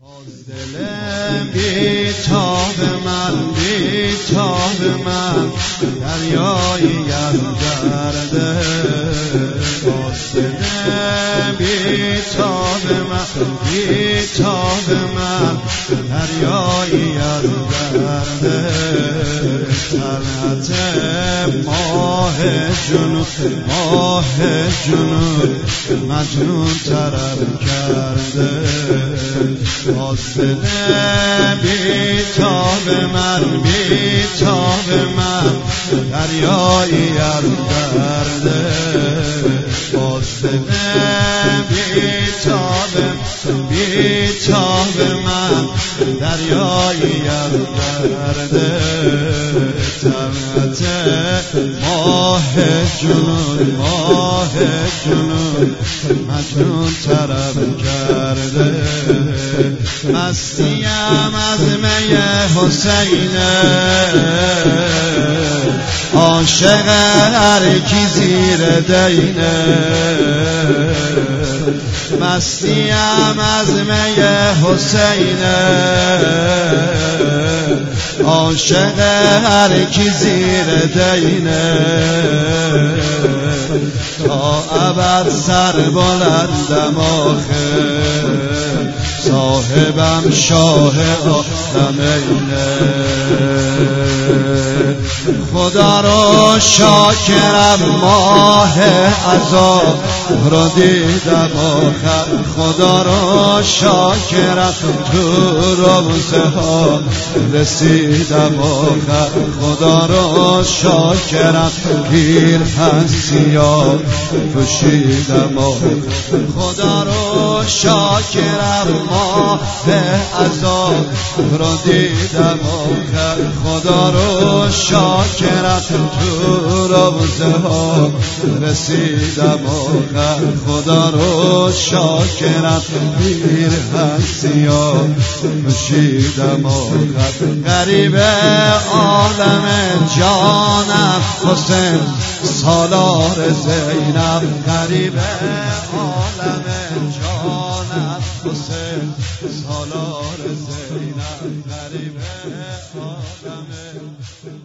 دل بیتاب من دریایی گرده باز دل بیتاب من دریایی گرده طلعت ماه جنون مجنون طرب کرده باز دل بیتاب من دریایی گرده باز دل بیتاب من دریایی گرده طلعت ماه جنون مجنون طرب کرده مستیم از می حسینه عاشق هر کی زیر دینه مستیم از می حسینه عاشق هر کی زیر دینه تا ابد سر بلندم آخه صاحبم شاه عالمینه خدا رو شاکرم ماه عذاب رو دیدم آخر خدا رو شاکرم تو روزه ها رسیدم آخر خدا رو شاکرم پیرهن سیاه پوشیدم آخر خدا رو شاکرم ماه عذاب رو دیدم آخر خدا رو شاکرم تو روزه ها رسیدم آخر خدا رو شاکرم پیرهن سیاه پوشیدم آخر غریب عالم جانم حسین سالار زینب غریب عالم جانم حسین سالار زینب غریب عالم